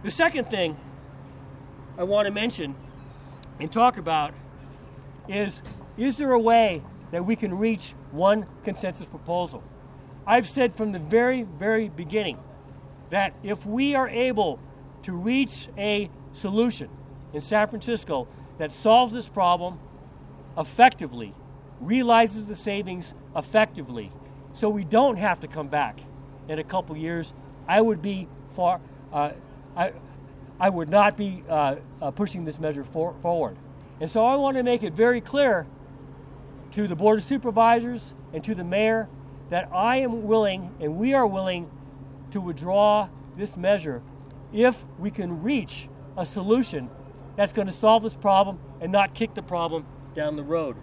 The second thing I want to mention and talk about is there a way that we can reach one consensus proposal? I've said from the very, very beginning that if we are able to reach a solution in San Francisco that solves this problem effectively, realizes the savings effectively, so we don't have to come back in a couple years, I would be I would not be pushing this measure forward. And so I want to make it very clear to the Board of Supervisors and to the mayor that I am willing and we are willing to withdraw this measure if we can reach a solution that's going to solve this problem and not kick the problem down the road.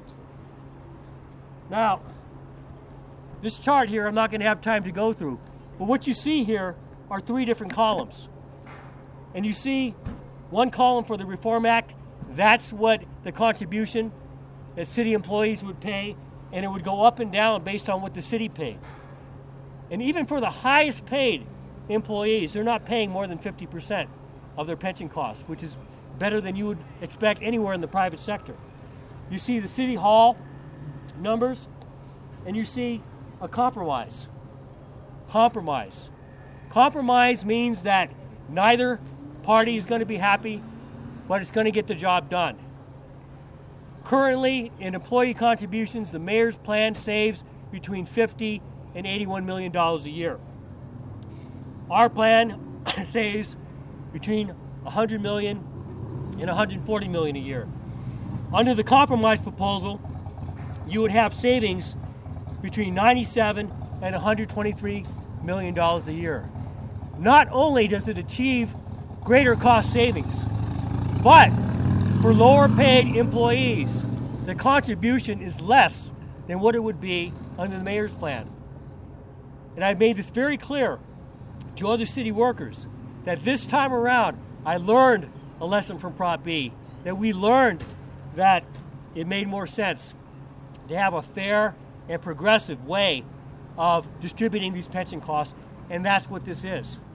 Now, this chart here I'm not going to have time to go through, but what you see here are three different columns. And you see one column for the Reform Act, that's what the contribution that city employees would pay, and it would go up and down based on what the city paid. And even for the highest paid employees, they're not paying more than 50% of their pension costs, which is better than you would expect anywhere in the private sector. You see the City Hall numbers, and you see a compromise. Compromise means that neither party is going to be happy, but it's going to get the job done. Currently, in employee contributions, the mayor's plan saves between $50 and $81 million a year. Our plan saves between $100 million and $140 million a year. Under the compromise proposal, you would have savings between $97 and $123 million a year. Not only does it achieve greater cost savings, but for lower paid employees, the contribution is less than what it would be under the mayor's plan. And I've made this very clear to other city workers that this time around I learned a lesson from Prop B, that we learned that it made more sense to have a fair and progressive way of distributing these pension costs, and that's what this is.